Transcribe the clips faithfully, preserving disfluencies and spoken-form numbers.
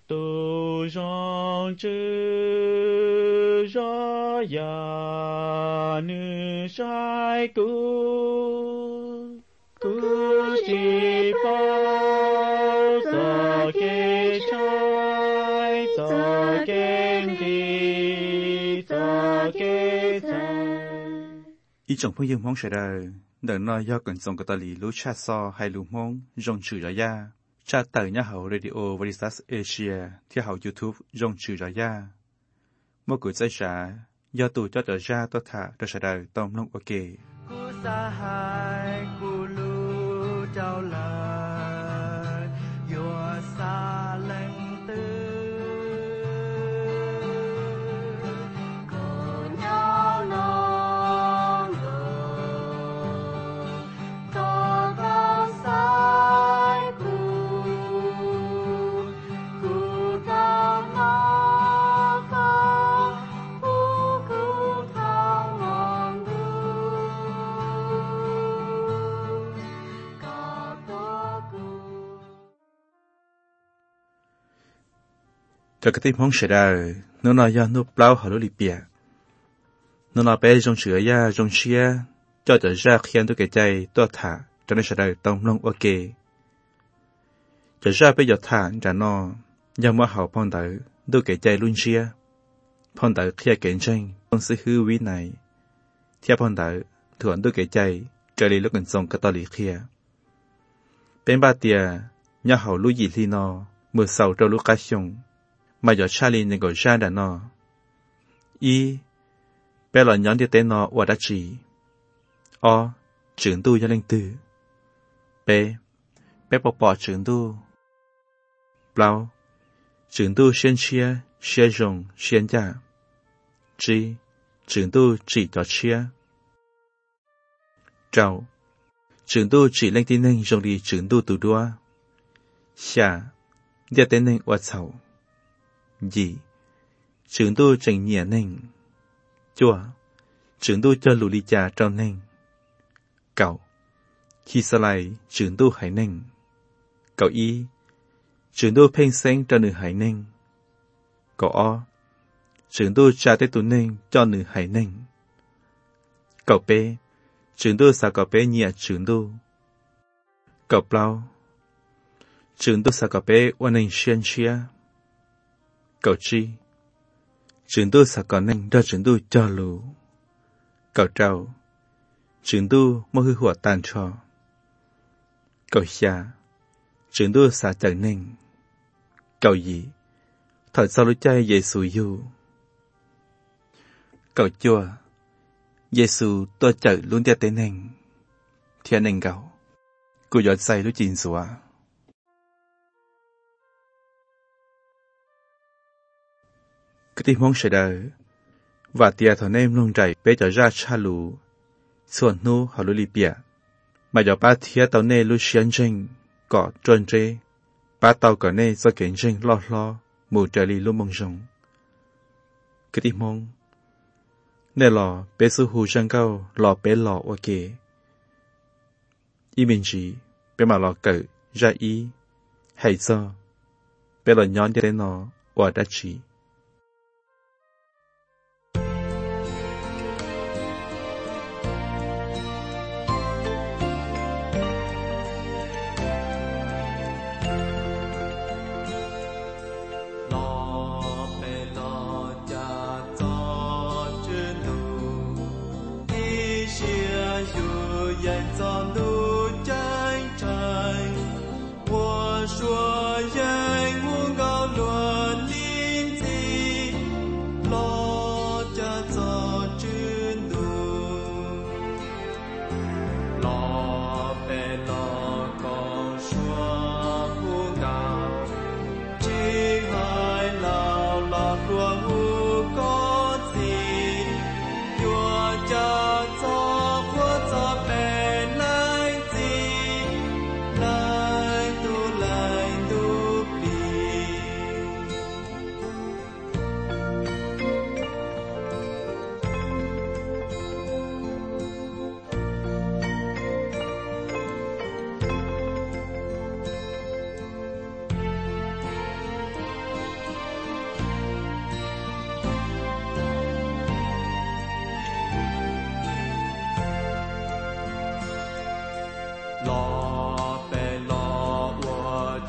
tu rong chư ra ya nữ sai cu cu chỉ bao giờ kê trái giờ kê đi giờ kê trái ý chồng phương dương mong sẽ đời đợi nói do cần dòng cái tà lý lũ cha so hay lũ mong rong chữ ra ya cha tờ nhà hậu radio Veritas Asia theo hậu YouTube rong chữ ra ya một cuộc giải trả do tù cho trở ra tôi thả tôi sẽ đời tông nông ok Cú sa hai cú lu trao lời Yua sa lệnh tư Cô nhau nông đồ Có cao sai cú Cú cao nó cao Cú cú cao ngon đu Có tố cú cho cái tim mong sẽ đời nó nói do núp lao họ lũ lì bịa nó nói bé rong chữ ya rong chia cho trở ra khiến tôi cáiใจtôi thả cho nên sẽ đời tông nông ok trở ra bây giờ thả trả nó do mà họ phong tử tôi cáiใจluôn chia phong tử khi kiện tranh phong sư hư quý này theo phong tử thường tôi cáiใจtrở lại lúc gần sông cái tàu lì kia bên ba tia nhà họ lũ gì li nó mưa sầu trâu lũ cá sông mà giờ Charlie nên gọi ra đã nó y bé là nhóm đi tới nó và đã chỉ o trưởng tu cho linh tử b bé bỏ bỏ trưởng tu bao trưởng tu xuyên chia xuyên rồng xuyên giả g trưởng tu chỉ cho chia trâu trưởng tu chỉ linh tin nên dùng đi trưởng tu từ đua xả đi tới nên và sầu gì trưởng tu trình nhẹ nên chùa trưởng tu cho lũ ly trà trong nên cậu khi sau lại trưởng tu hải nên cậu y trưởng tu phênh sáng cho nữ hải nên cậu o trưởng tu trả tới tụ nên cho nữ hải nên cậu p trưởng tu sao cậu p nhẹ trưởng tu cậu bao trưởng tu sao cậu p quan nên xuyên chia cậu chi trưởng tu sao cậu nên cho trưởng tu cho lũ cậu trâu trưởng tu mô hư hùa tàn cho cậu xa trưởng tu sao trở nên cậu gì thật sao lũ chay dễ xù du cậu chua dễ xù tôi chở luôn theo tên nên thiên nên cậu cô giọt say lũ chín xóa cái tim mong sẽ đời và tia thằng em luôn chạy bé trở ra cha lù xuân nu họ lù lì bịa mà giờ ba thía tàu nê lù xiên tranh cọ trơn trê ba tàu cọ nê do kiện tranh lo lo mù trời lì lù mong rong cái tim mong nê lò bé sư hù sang cao lò bé lò ok y mình chỉ bé mà lò cỡ ra ý hay do bé lò nhón đến nó và đã chỉ Hãy subscribe cho kênh Ghiền Mì Gõ để không bỏ lỡ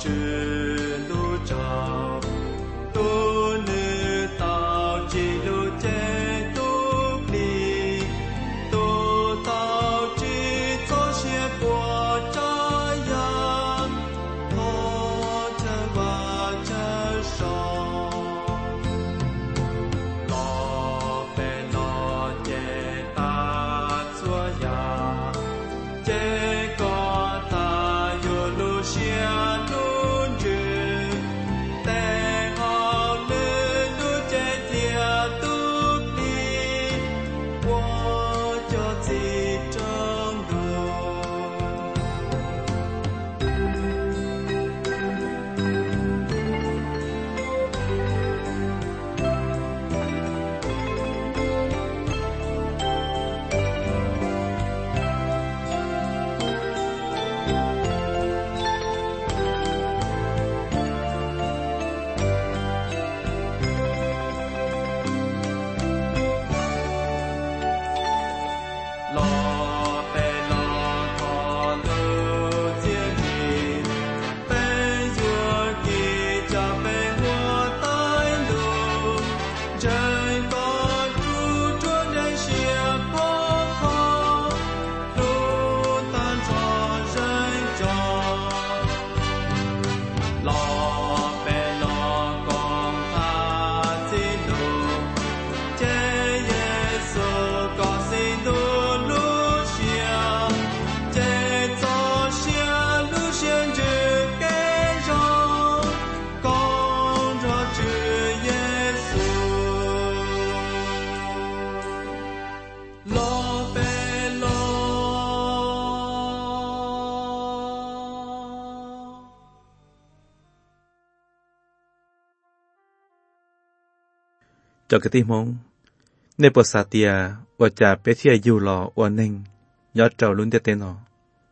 cho cái tim mong nên bớt sát tia và cha bé thia yêu lò và nên nhớ trâu luôn để tên nó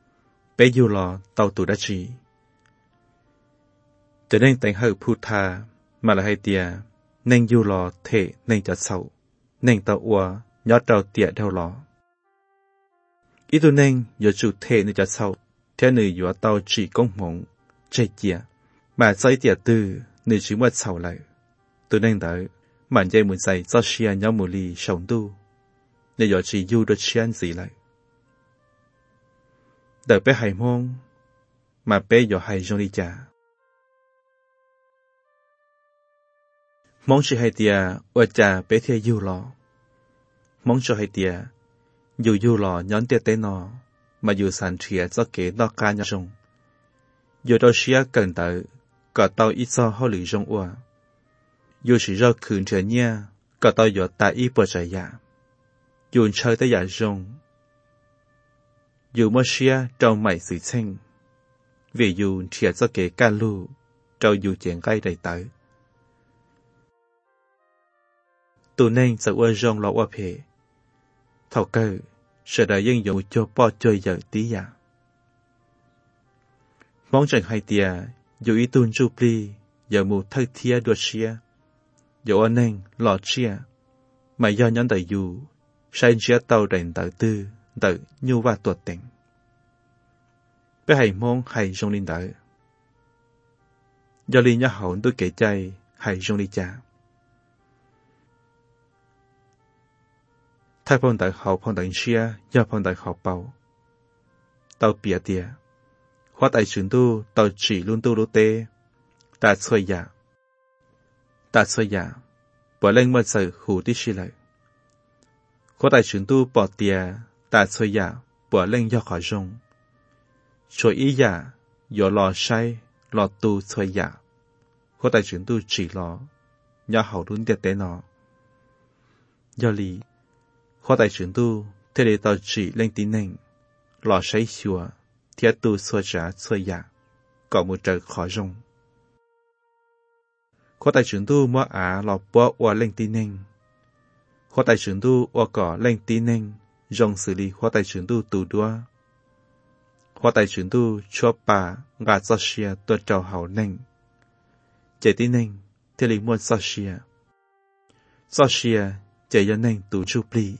bé yêu lò tàu tủ đã chỉ cho nên tại hơi phù tha mà là hai tia nên yêu lò thể nên chặt sầu nên tàu và nhớ trâu tia theo lò ý tôi nên giờ chủ thể nên chặt sầu theo người vừa tàu chỉ công mộng chạy chia mà sai tia từ người chỉ mất sầu lại tôi nên đợi màn dây muốn dạy cho xia nhau một ly sống tu để giờ chỉ yêu được chuyện gì lại đợi bé hay mong mà bé giờ hay trong đi trả mong chỉ hay tia ở trả bé theo yêu lò mong cho hay tia yêu yêu lò nhón tia tên nó mà yêu sản chia cho kế đó ca nhau trong yêu đó xia cần tới cả tao ít so họ lì trong ua dù chỉ do khử trở nha, cả tao giờ tại ý bờ trái ya, dù chơi tới ya rong, dù mất xia trong mày sự xanh, vì dù thiệt cho kẻ ca lu, trâu dù chuyện gai đầy tới, tụi nên sợ qua rong lo qua phê, thầu cơ, sợ đại dân dụ cho bỏ chơi giờ tí ya, mong chẳng hay tia, dù ý tuôn chụp đi, giờ mù thay thia đuột xia. Dẫu anh em lọt chia, mà do nhóm đại dù, sai chia tàu đèn tự tư, tự nhu và tuột tỉnh. Bé hãy mong hãy trong linh đợi. Do linh nhá hậu tôi kể chay, hãy trong linh cha. Thái phong đại hậu phong đại chia, do phong đại hậu bầu. Tàu bịa tìa. Hóa đại trường tu, tàu chỉ luôn tu lô tê. Ta xoay dạ. Ta xoay dạ. Bỏ lên mất sự hủ tí xí lại. Hóa đại trường tu bỏ tìa. Ta xoay dạ. Bỏ lên do khỏi rung. Cho ý dạ. Dỗ lò say. Lò tu xoay dạ. Hóa đại trường tu chỉ lò. Nhớ hậu đúng tiết tế nó. Do lý. Hóa đại trường tu. Thế để tao chỉ lên tí nền. Lò say xùa. Thiết tu xoay trả xoay dạ. Có một trời khỏi rung. Hóa đại trưởng tu mua á lọ bỏ qua lên tí nền. Hóa đại trưởng tu qua cỏ lên tí nền. Dòng xử lý hóa đại trưởng tu tù đua. Hóa đại trưởng tu cho bà ngà cho xìa tuột trào hào nền. Chạy tí nền, thế lý muôn cho xìa. Cho xìa, chạy cho nền tù chụp lì.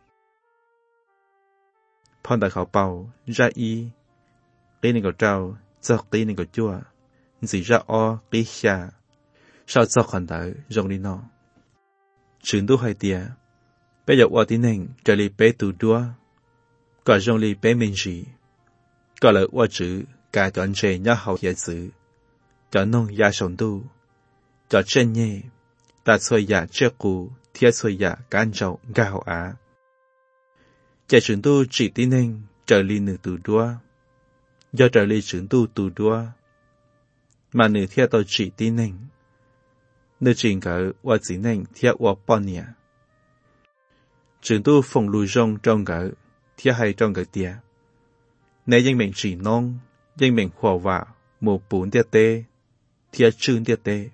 Phong đại khảo bào, ra ý. Cái nền cầu trào, cho tí nên có chua chỉ ra o tí xa sao cho khoản tới rong đi nó trường tu hai tia bây giờ qua tí nên trở lại bé tù đua có rong li bé mình gì có lời qua chữ cả toàn trẻ nhá hậu hiện sự cho nông gia sống tu cho chân nhẹ ta xoay giả trước cũ thiết xoay giả can trọng gạo á chạy trường tu chỉ tí nên trở lại nửa tù đua do trở lại trường tu tù đua mà nửa thiết tôi chỉ tí nên nửa trình cỡ qua chỉ nên thiết qua bao nhiêu trường tu phòng lùi rong trong cỡ thiết hay trong cỡ tia nếu dân mình chỉ nông dân mình khổ vạ một bốn tiết tê thiết trương tiết tê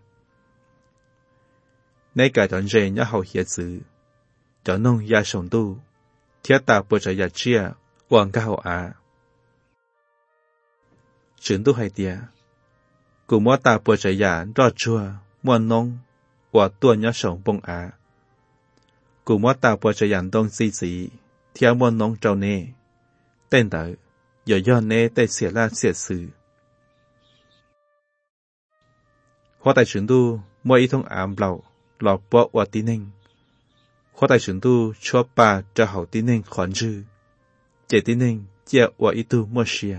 nếu cả toàn rể nhá hậu hiện sự cho nông gia sống tu thiết ta bố trở gia chia quảng cao á trường tu hay tia cụ mua ta bố trở gia rõ chua mua nông và tuần nhá sống bông á cụ mua ta bố trở gia đông xí xí thiết mua nông trâu nê tên tới giờ do nê tên xỉa la xỉa sự hoa tại trường tu mua ý thông ám lầu lọ bỏ qua tí ninh hoa tại trường tu cho bà cho hậu tí ninh khoản dư chế tí ninh chia qua ý tu mua xìa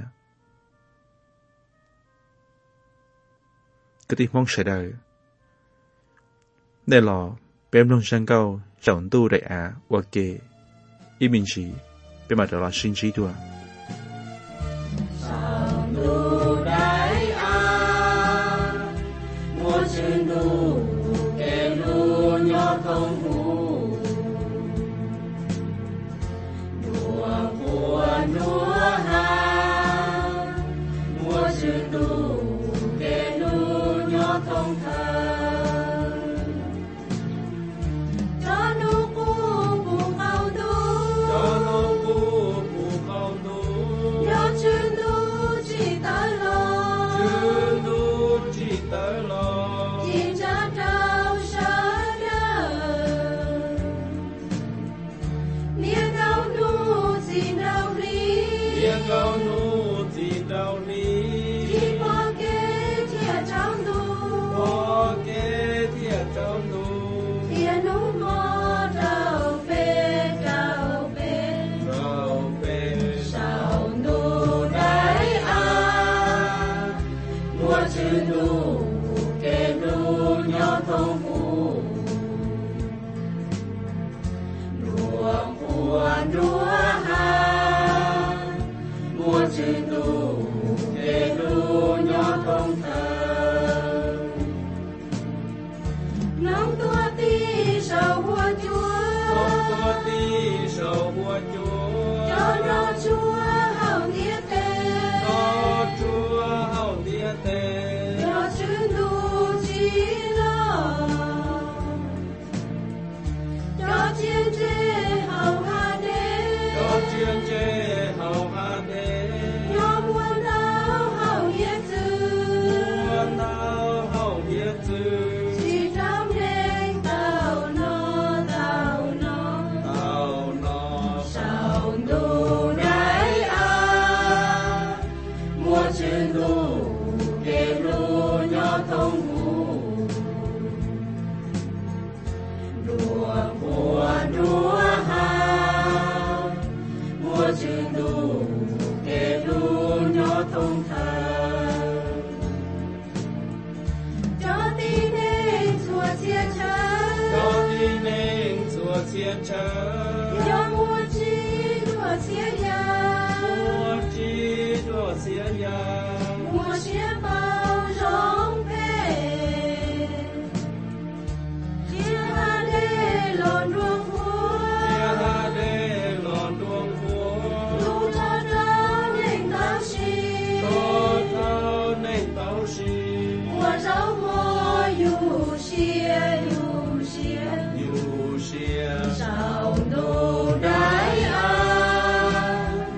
cái tí mong sẽ đời đây là bém lông sang cao trọng tu đại á qua kê ý mình chỉ bém mặt đó là sinh trí đùa không hù đùa của đùa ha mùa trường đủ kê lu nhỏ thông thơ cho nu cu cu khâu tu cho nu cu cu khâu tu nhỏ trường đủ chỉ tới lo trường đủ chỉ tới lo chỉ cha trao sơ cao nu chỉ đau lý chỉ bỏ kế thiệt trong tu bỏ kế thiệt trong tu thiệt nu mò trao về trao về trao về sao nu đại a mùa chữ nu kê nu nhỏ thông phu đùa của đùa ha mùa chữ tu kê lu nhỏ thông thơ nông tua ti sầu hoa chúa nông tua ti sầu hoa chúa cho nó chúa hậu tiết tê cho chúa hậu tiết tê cho chữ tu chỉ lo cho chiên chê hậu hà đế cho chiên chê hậu hà đế chỉ trong đêm tao nó tao nó tao nó sao tu đại a mùa trường tu kê lu nhỏ thông phu đùa của đùa ha mùa trường tu kê lu nhỏ thông thơ thiên trở do mùa chi đùa xiên ya mùa chi đùa xiên ya mùa xiên bao rong về chia hà đê lòn đuông vua chia hà đê lòn đuông vua lu cho đó nên tao xì cho tao nên tao xì mùa rau mùa yu xia yu xia yu xia sao tu đại a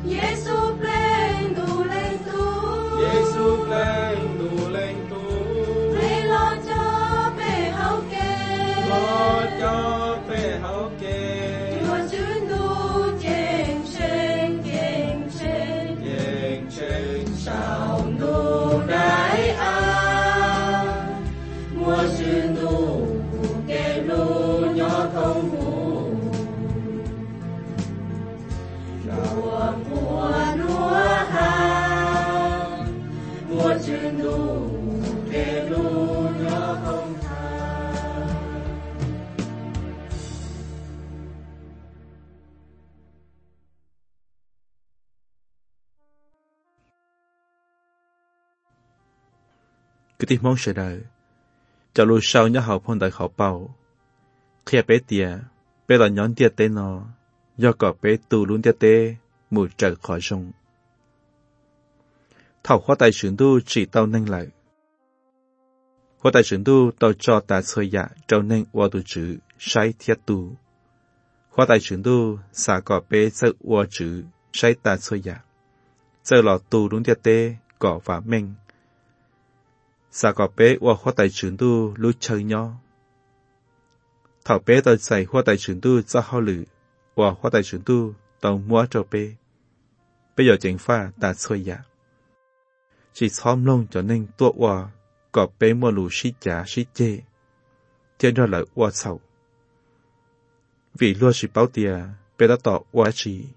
Giêsu lên tu lên tu Giêsu lên tu lên tu Lê lo cho bề hậu kê lo cho bề hậu kê Chúa chuyên tu chênh chênh chênh chênh chênh chênh sao tu đại an mùa chuyên tu kê lu nhỏ không phù mùa mùa lúa hàng mùa chuyên tu kê lu nhỏ không than. Cứ tiếp mong sẽ đời cho lũ sau nhớ học phong đại họ bảo khi bé tia bé là nhón tia tên nó do có bé tu luôn tia tê mùi trời khỏi rong thảo khoa tài trưởng tu chỉ tao nâng lại khoa tài trưởng tu tao cho ta chơi dạ trâu nâng qua tu chữ sai thiết tu khoa tài trưởng tu xả có bé sơ qua chữ sai ta chơi dạ sơ lọ tu luôn tia tê cỏ và men xả có bé qua khoa tài trưởng tu lúc chơi nhau thảo bé tao xài khoa tài trưởng tu cho hao lử qua khoa tài trưởng tu tao mua cho bé bây giờ chính pha ta chơi dạ chỉ xóm lông cho nên tua qua có bé mua lù xí chả xí chê thiên ra lại qua sầu vì luôn chỉ báo tia bé đã tỏ qua chỉ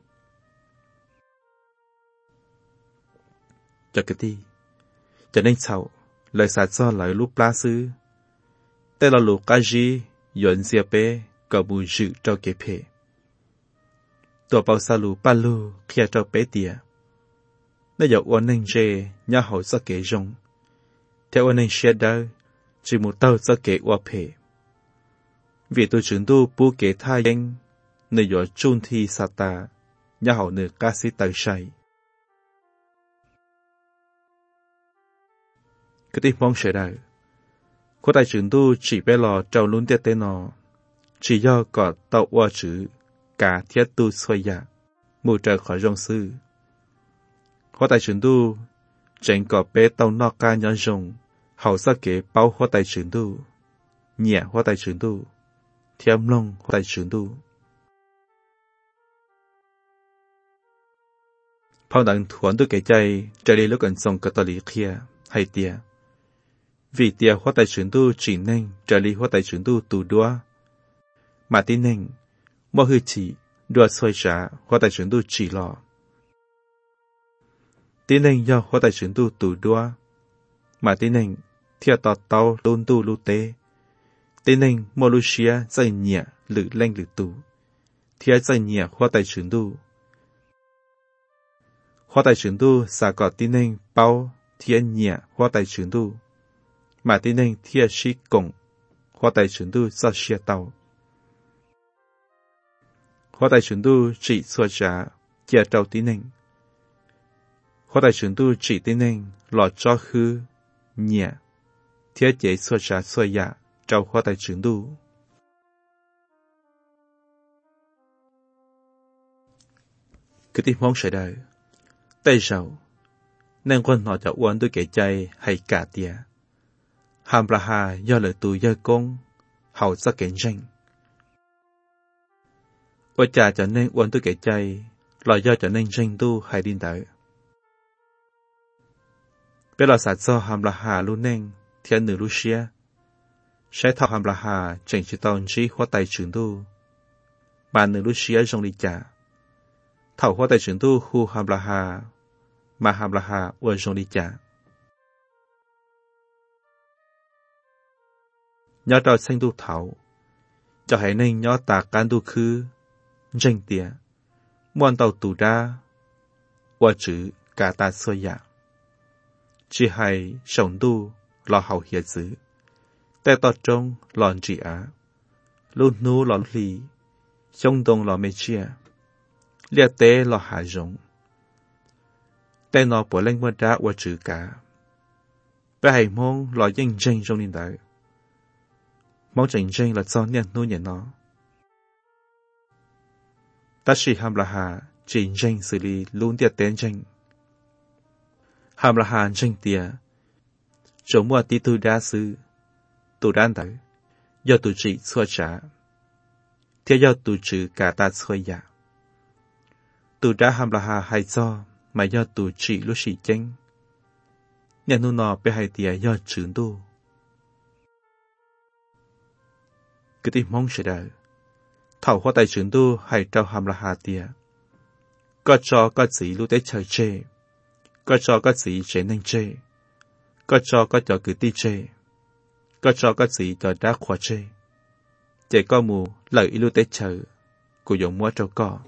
cho cái đi cho nên sầu lời xả cho lại lúc lá sư đây là lù cá gì dọn xe bé có mùi rượu cho kế phê tổ bao xa lù ba lù kia cho bé tia nếu dạo ôn nên dê nhà hậu sẽ kể rong theo ôn nên xe đau chỉ một tàu sẽ kể qua phê vì tôi chứng tu bố kể thai danh nơi dạo chun thi sa ta nhà hậu nơi ca sĩ tài say cái tiếng mong sẽ đau cô đại trưởng tu chỉ bé lò trâu luôn tiết tên nó chỉ do có tàu qua chữ cả thiết tu xoay dạ mù trời khỏi rong sư hoa đại trưởng tu chẳng có bé tàu nọ ca nhon rong hậu sa kế bao hoa đại trưởng tu nhẹ hoa đại trưởng tu thiêm long hoa đại trưởng tu phong đẳng thuần tu kể chay trời đi lúc gần sông cờ tờ lý kia hay tia vì tia hoa đại trưởng tu chỉ nên trời đi hoa đại trưởng tu tù đua mà tin nên mỗi hư chỉ đua xoay trả hoa đại trưởng tu chỉ lọ tin nên do hoa đại trưởng tu tù đua mà tin nên thiệt tọt tàu tôn tu lưu tế tin nên mỗi lưu xia dây nhẹ lử lên lử tù thiệt dây nhẹ hoa đại trưởng tu hoa đại trưởng tu xả cọt tin nên bao thiệt nhẹ hoa đại trưởng tu mà tin nên thiệt sĩ cổng hoa đại trưởng tu do xia tàu hoa đại trưởng tu chỉ xoa trả kia trâu tin nên hoa đại trưởng tu chỉ tin nên lọ cho hư nhẹ thiết chế xoa trả xoa dạ trâu hoa đại trưởng tu cứ tìm mong sẽ đời tay sầu nên quân họ cho uốn tôi kể chay hay cả tia hàm là hà do lời tù do công hậu sắc kén danh ôi cha cho nên uốn tôi kể chay là do cho nên danh tu hay điên tới bây giờ sát do hàm là hà luôn nên thiên nữ Lucia sẽ thọ hàm là hà chẳng chỉ tao chỉ hoa tay trưởng tu mà nữ Lucia trong đi trả thảo hoa tay trưởng tu khu hàm là hà mà hàm là hà uốn trong đi trả nhớ trò xanh tu thảo cho hãy nên nhớ tà can tu khứ danh tía muôn tàu tù ra qua chữ cả ta sơ dạ chỉ hay sống tu lò hậu hiệt dữ tê tọt trong lòn trị á luôn nu lò lì trong đông lò mê chia liệt tế lò hạ rộng tê nó bỏ lên mơ ra qua chữ cả bé hãy mong lò danh danh trong niên đại mong tranh tranh là do niên nuôi nhà nó ta chỉ ham là hà chỉ tranh xử lý luôn tiệt tên tranh. Hàm là hàn tranh tiệt, chỗ mua tí tu đa sư, tu đan tử, do tu trị xua trả, theo do tu trừ cả ta xua dạ. Tu đa hàm là hà hay do, mà do tu trị lúc sĩ tranh. Nhà nu nọ bị hai tiệt do trừ tu. Cứ tìm mong sẽ đời, thảo hoa tài trừ tu hay trao hàm là hà tiệt. Có cho có gì lúc tới trời chê, có cho có gì chế nên chê, có cho có cho cứ ti chê, có cho có gì cho đá khóa chê. Chỉ có mù lợi lúc tới trời, của dòng mua trâu cỏ.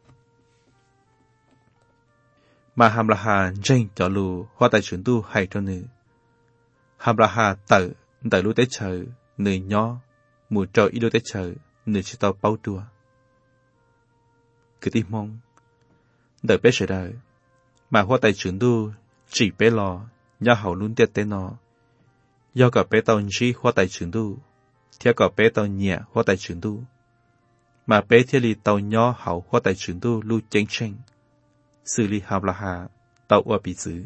Mà hàm là hà tranh cho lù hoa tài chuyển tu hay cho nữ. Hàm là hà tự, tự lúc tới trời, nữ nhỏ, mù trâu ý lúc tới trời, nữ chỉ tao bao đùa. Cứ tìm mong, đợi bé sẽ đời, mà hoa tài chuyển tu chỉ bé lò, nhá hậu luôn tiết tế nó. Do cả bé tao chỉ hoa tài chuyển tu, theo cả bé tao nhẹ hoa tài chuyển tu. Mà bé theo lì tao nhỏ hậu hoa tài chuyển tu lưu chênh chênh. Xử lý hàm là hà, tao ua bị giữ.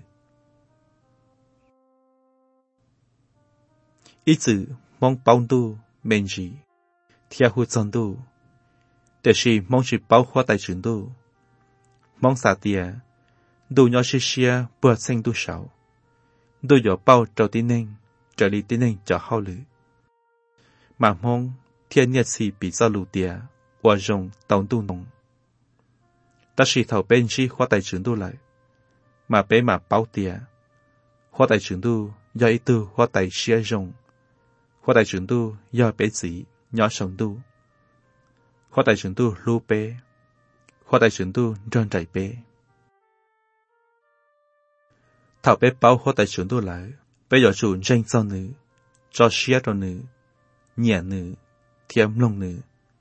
Ý chữ mong bao tu, mên gì, theo hút chân tu. Để sĩ mong chỉ bao hoa tài chuyển tu. Mong xả tìa, đủ nhỏ xí xia bữa xanh tu sảo. Đủ nhỏ bao trâu tí nên, trở lý tí nên cho hao lử. Mà mong thiên nhiệt sĩ bị do lù tìa, ua rồng tàu tu nông. Ta sĩ thảo bên chi hoa tài chuyển tu lại, mà bé mà bao tìa. Hoa tài chuyển tu do ý tư hoa tài xia rồng. Hoa tài chuyển tu do bé dĩ, nhỏ sống tu. Hoa tài chuyển tu lưu bé. Hoa tài chuyển tu rôn trải bé. Thảo bé bao hoa tài chuyển tu lại, bé dọ chủ tranh cho nữ, cho xia cho nữ, nhẹ nữ, thiếm lông nữ.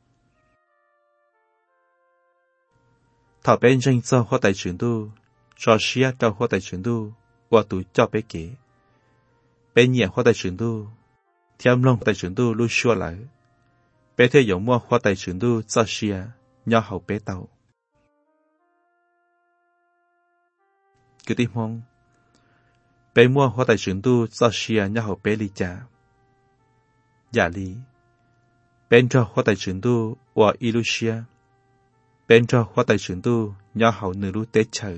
Thảo bé tranh cho hoa tài chuyển tu, cho xia cho hoa tài chuyển tu, qua tủ cho bé kế. Bé nhẹ hoa tài chuyển tu, thiếm lông tài chuyển tu lưu xua lại. Bé thế dòng mua hoa tài chuyển tu cho xia, nhỏ hậu bé tàu. Cứ tìm mong, bé mua hoa tài chuyển tu cho xia nhỏ hậu bé lý trả. Giả lý, bên cho hoa tài chuyển tu và y lưu xia. Bên cho hoa tài chuyển tu nhỏ hậu nữ lưu tế chờ.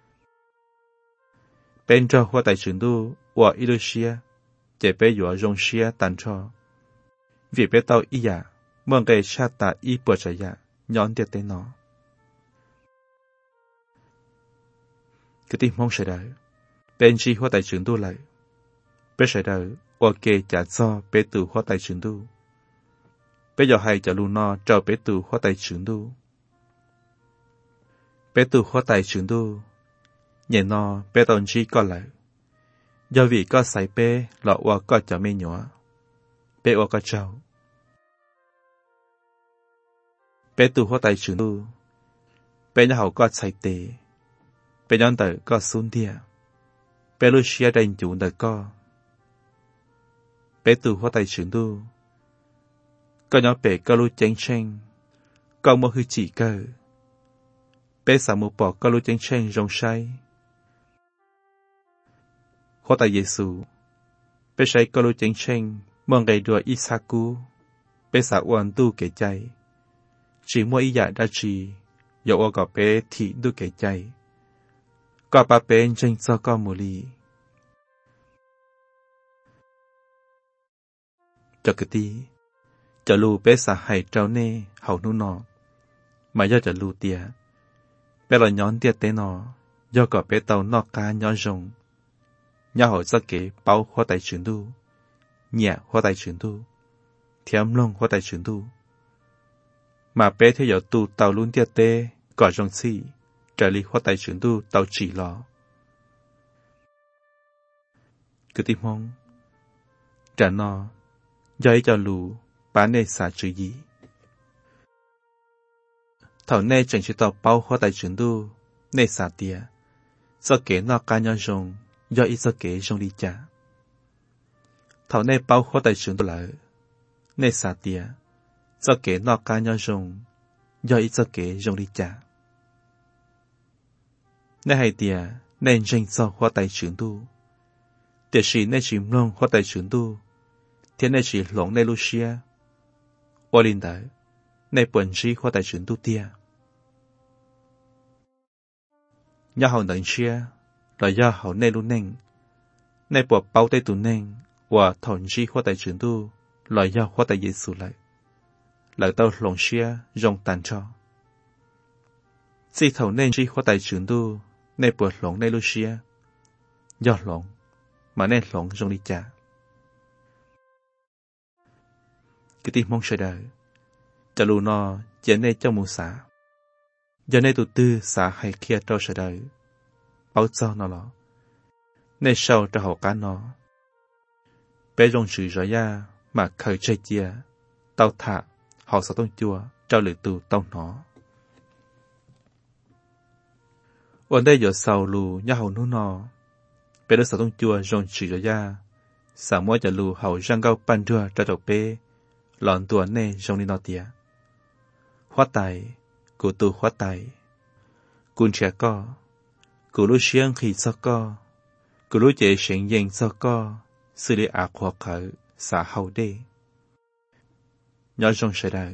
Bên cho hoa tài chuyển tu và y lưu xia, để bé dọa rong xia tàn cho. Vì bé tao y giả, mong gây xa ta y bữa trả giả, nhón tiết tế nó. Cứ tìm mong sẽ đời, bên chi hoa tài chuyển tu lại. Bé sẽ đời, và kê trả cho bé tử hoa tài chuyển tu. Bé dọ hay trả lưu no cho bé tử hoa tài chuyển tu. Bé tử hoa tài chuyển tu, nhẹ no bé tồn chi có lại. Do vì có xảy bé lọ hoa có cho mê nhỏ. Bé hoa có cháu. Bé tử hoa tài chuyển tu, bé nhà hậu có xảy tế. Bé nhóm tử có xuống thịa. Bé lưu xia đánh chủ đời có. Bé tử hoa tài chuyển tu, có nhóm bé có lưu chánh tranh, có một hư chỉ cơ. Bé xả một bỏ có lưu chánh tranh rong say. Hoa tài Giê-xu, bé say có lưu chánh tranh, mong ngày đùa Isaacu, bé xả uan tu kể chay. Chỉ mua ý dạ đa trì, dẫu ở gọt bé thị tu kể chay. Có bà bé tranh cho con mù lì. Cho cái tí, cho lù bé xả hay trao nê, hậu nụ nọ. Mà do cho lù tìa, bé là nhón tiết tế nọ, do có bé tàu nọ ca nhó rồng. Nhó hậu do kế bao hoa tài chuyển tu, nhẹ hoa tài chuyển tu, thiếm lông hoa tài chuyển tu. Mà bé theo dõi tu tàu luôn tiết tế, có rồng xì, trở lý hoa tài chuyển tu tàu chỉ lọ. Cứ tìm mong, trả nọ, do ý cho lù, bán nê xả chữ gì. Thảo nê chẳng chỉ tàu bao hoa tài chuyển tu, nê xả tìa, do kế nọ ca nhó rồng, do ý do kế rồng đi trả. Thảo nê bao hoa tài chuyển tu lại, nê xả tìa, do kế nọ ca nhó rồng, do ý do kế rồng đi trả. Nè hay tia nên tranh so hoa tài trưởng tu. Tiệt sĩ nên chìm long hoa tài trưởng tu. Thiên nên chỉ lỏng nên Lucia. Ô linh đại nên buồn trí hoa tài trưởng tu tia. Nhà hậu nâng chia là do hậu nên luôn nên. Nên bộ bao tay tù nên và thổn trí hoa tài trưởng tu là do hoa tài dễ sụ lại. Lại tao lỏng chia rong tàn cho. Chỉ thầu nên trí hoa tài trưởng tu nên bộ lỏng nên Lucia. Do lỏng mà nên lỏng rong đi trả. Cái tim mong sợ đời. Chả lù nó chỉ nên cho mù xã. Giờ nên tụi tư xã hay kia trao sợ đời. Báo cho nó lọ. Nên sau cho họ cá nó. Bé rong sự rõ ra mà khởi chơi chia. Tao thả họ sẽ tông chua trao lửa tù tao nó. Ổn đây giờ sau lù nhá hậu nụ nó. Bé đó sẽ tông chua rong sự rõ ra. Xã mỗi giờ lù hậu răng gao bàn rùa ra đầu bé. Lọn tùa nê rong đi nó tìa. Hóa tài, cụ tù hóa tài. Cún trẻ co, cụ lũ xiên khi so co. Cụ lũ chế xuyên dành so co. Sư đi ạc hoặc khởi, xã hậu đê. Nhỏ rong sẽ đời.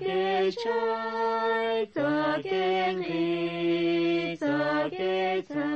Trái, gió kênh đi, gió kênh